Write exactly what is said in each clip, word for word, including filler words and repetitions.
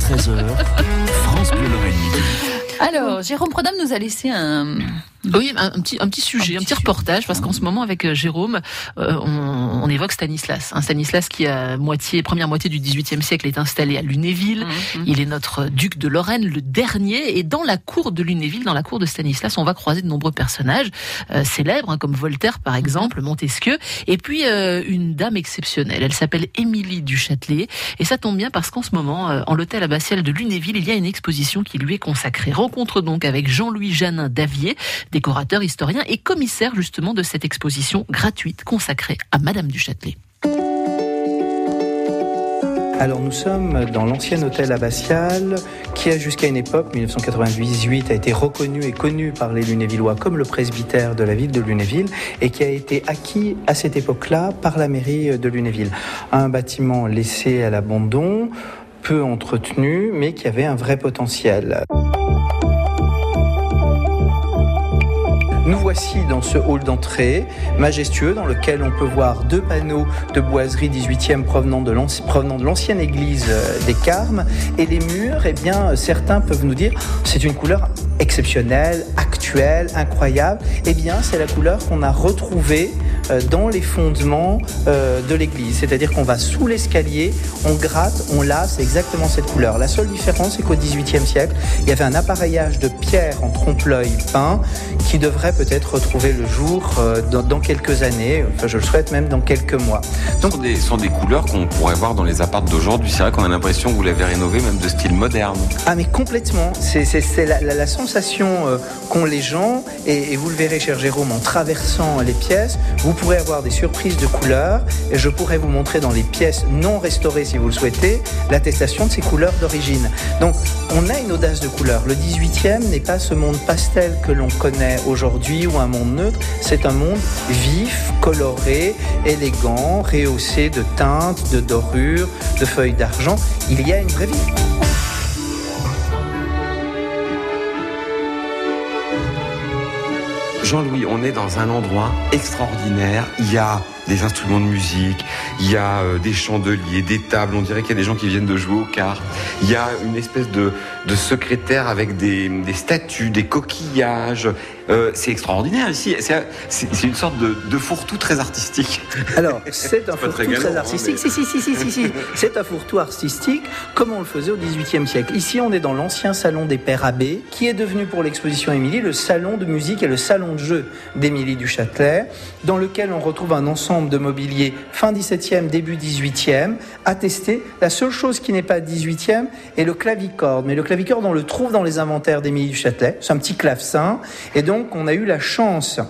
seize heures, France Bleu Lorraine Midi. Alors, Jérôme Prodhomme nous a laissé un... Oui, un, un petit un petit sujet, un petit, un petit reportage, parce qu'en ce moment avec euh, Jérôme, euh, on, on évoque Stanislas. Un Stanislas qui a moitié première moitié du dix-huitième siècle est installé à Lunéville. Mmh, mmh. Il est notre duc de Lorraine, le dernier. Et dans la cour de Lunéville, dans la cour de Stanislas, on va croiser de nombreux personnages euh, célèbres, hein, comme Voltaire par exemple, Montesquieu, et puis euh, une dame exceptionnelle. Elle s'appelle Émilie du Châtelet, et ça tombe bien parce qu'en ce moment, euh, en l'hôtel abbatial de Lunéville, il y a une exposition qui lui est consacrée. Rencontre donc avec Jean-Louis Janin d'Avier, décorateur, historien et commissaire justement de cette exposition gratuite consacrée à Madame du Châtelet. Alors nous sommes dans l'ancien hôtel abbatial qui a jusqu'à une époque, dix-neuf cent quatre-vingt-dix-huit, a été reconnu et connu par les Lunévillois comme le presbytère de la ville de Lunéville et qui a été acquis à cette époque-là par la mairie de Lunéville. Un bâtiment laissé à l'abandon, peu entretenu, mais qui avait un vrai potentiel. Nous voici dans ce hall d'entrée majestueux dans lequel on peut voir deux panneaux de boiserie dix-huitième provenant de, l'anci- provenant de l'ancienne église des Carmes. Et les murs, eh bien, certains peuvent nous dire c'est une couleur exceptionnelle, actuelle, incroyable. Eh bien, c'est la couleur qu'on a retrouvée dans les fondements de l'église. C'est-à-dire qu'on va sous l'escalier, on gratte, on lave, c'est exactement cette couleur. La seule différence, c'est qu'au dixhuitième siècle, il y avait un appareillage de pierre en trompe-l'œil peint qui devrait peut-être retrouver le jour euh, dans, dans quelques années, enfin je le souhaite même dans quelques mois. Donc, ce sont des, sont des couleurs qu'on pourrait voir dans les apparts d'aujourd'hui. C'est vrai qu'on a l'impression que vous l'avez rénové même de style moderne. Ah mais complètement, c'est, c'est, c'est la, la, la sensation euh, qu'ont les gens et, et vous le verrez cher Jérôme en traversant les pièces, vous pourrez avoir des surprises de couleurs et je pourrais vous montrer dans les pièces non restaurées si vous le souhaitez, l'attestation de ces couleurs d'origine. Donc on a une audace de couleurs. Le dix-huitième n'est pas ce monde pastel que l'on connaît aujourd'hui ou un monde neutre, c'est un monde vif, coloré, élégant, rehaussé de teintes, de dorures, de feuilles d'argent. Il y a une vraie vie. Jean-Louis, on est dans un endroit extraordinaire. Il y a des instruments de musique, il y a euh, des chandeliers, des tables, on dirait qu'il y a des gens qui viennent de jouer aux cartes. Il y a une espèce de, de secrétaire avec des, des statues, des coquillages. Euh, c'est extraordinaire ici. C'est, c'est, c'est une sorte de, de fourre-tout très artistique. Alors, c'est un c'est fourre-tout très galant, artistique. Hein, mais... si, si, si, si, si, si. C'est un fourre-tout artistique comme on le faisait au dix-huitième siècle. Ici, on est dans l'ancien salon des Pères Abbés, qui est devenu pour l'exposition Émilie le salon de musique et le salon de jeu d'Émilie du Châtelet, dans lequel on retrouve un ensemble de mobilier fin dix-septième, début dix-huitième, attesté. La seule chose qui n'est pas dix-huitième est le clavicorde. Mais le clavicorde, on le trouve dans les inventaires d'Émilie du Châtelet. C'est un petit clavecin. Et donc, on a eu la chance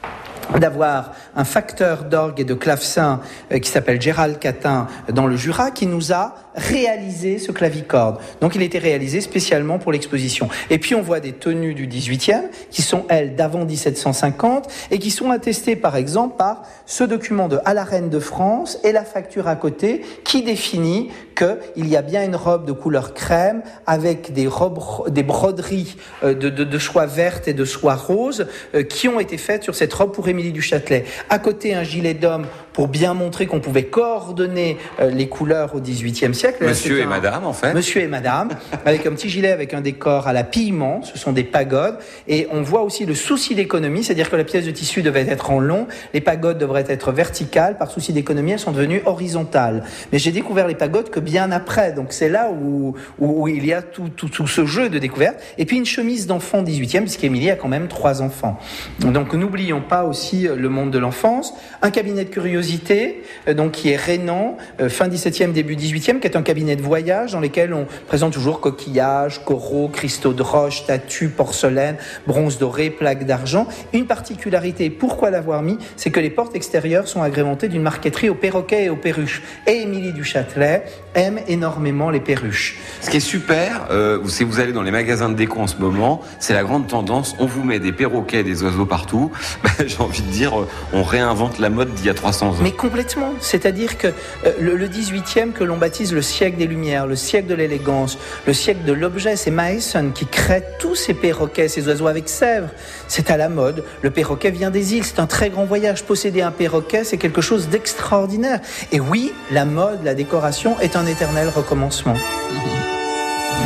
d'avoir un facteur d'orgue et de clavecin euh, qui s'appelle Gérald Catin dans le Jura qui nous a réalisé ce clavicorde. Donc il a été réalisé spécialement pour l'exposition. Et puis on voit des tenues du dix-huitième qui sont elles d'avant dix-sept cent cinquante et qui sont attestées par exemple par ce document de à la Reine de France et la facture à côté qui définit qu'il y a bien une robe de couleur crème avec des robes, des broderies de, de, de soie verte et de soie rose euh, qui ont été faites sur cette robe pour Émilie du Châtelet. À côté, un gilet d'homme pour bien montrer qu'on pouvait coordonner euh, les couleurs au dix-huitième siècle. Monsieur Là, et un... madame, en fait. Monsieur et madame, avec un petit gilet avec un décor à la pillement, ce sont des pagodes. Et on voit aussi le souci d'économie, c'est-à-dire que la pièce de tissu devait être en long, les pagodes devraient être verticales. Par souci d'économie, elles sont devenues horizontales. Mais j'ai découvert les pagodes que bien après. Donc c'est là où, où, où il y a tout, tout, tout ce jeu de découverte. Et puis une chemise d'enfant dix-huitième, puisqu'Émilie a quand même trois enfants. Donc n'oublions pas aussi le monde de l'enfance. Un cabinet de curiosité, donc qui est Rénan, fin dix-septième, début dix-huitième, qui est un cabinet de voyage dans lesquels on présente toujours coquillages, coraux, cristaux de roche, statues, porcelaine, bronze doré, plaques d'argent. Une particularité, pourquoi l'avoir mis, c'est que les portes extérieures sont agrémentées d'une marqueterie aux perroquets et aux perruches. Et Émilie du Châtelet aime énormément les perruches. Ce qui est super, euh, si vous allez dans les magasins de déco en ce moment, c'est la grande tendance. On vous met des perroquets et des oiseaux partout. Ben, j'ai envie de dire, on réinvente la mode d'il y a trois cents ans. Mais complètement. C'est-à-dire que euh, le, le dix-huitième que l'on baptise le siècle des Lumières, le siècle de l'élégance, le siècle de l'objet, c'est Mason qui crée tous ces perroquets, ces oiseaux avec sèvres. C'est à la mode. Le perroquet vient des îles. C'est un très grand voyage. Posséder un perroquet, c'est quelque chose d'extraordinaire. Et oui, la mode, la décoration est un éternel recommencement.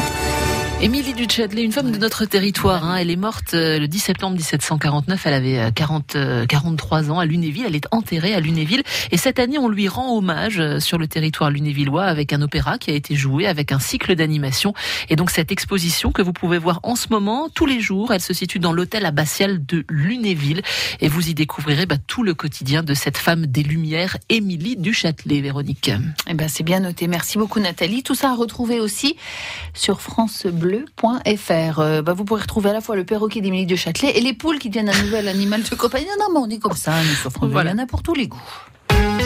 Émilie du Châtelet, une femme de notre territoire, hein, elle est morte le dix septembre dix-sept cent quarante-neuf, elle avait quarante, quarante-trois ans à Lunéville, elle est enterrée à Lunéville et cette année on lui rend hommage sur le territoire lunévillois avec un opéra qui a été joué, avec un cycle d'animation et donc cette exposition que vous pouvez voir en ce moment tous les jours, elle se situe dans l'hôtel abbatial de Lunéville et vous y découvrirez bah, tout le quotidien de cette femme des Lumières, Émilie du Châtelet, Véronique. Eh ben, c'est bien noté, merci beaucoup Nathalie, tout ça à retrouver aussi sur France Bleu. .fr. Euh, bah, vous pourrez retrouver à la fois le perroquet d'Émilie du Châtelet et les poules qui deviennent un nouvel animal de compagnie. Non, non, mais on est comme ça, nous sur France Bleu, il y en a pour tous les goûts.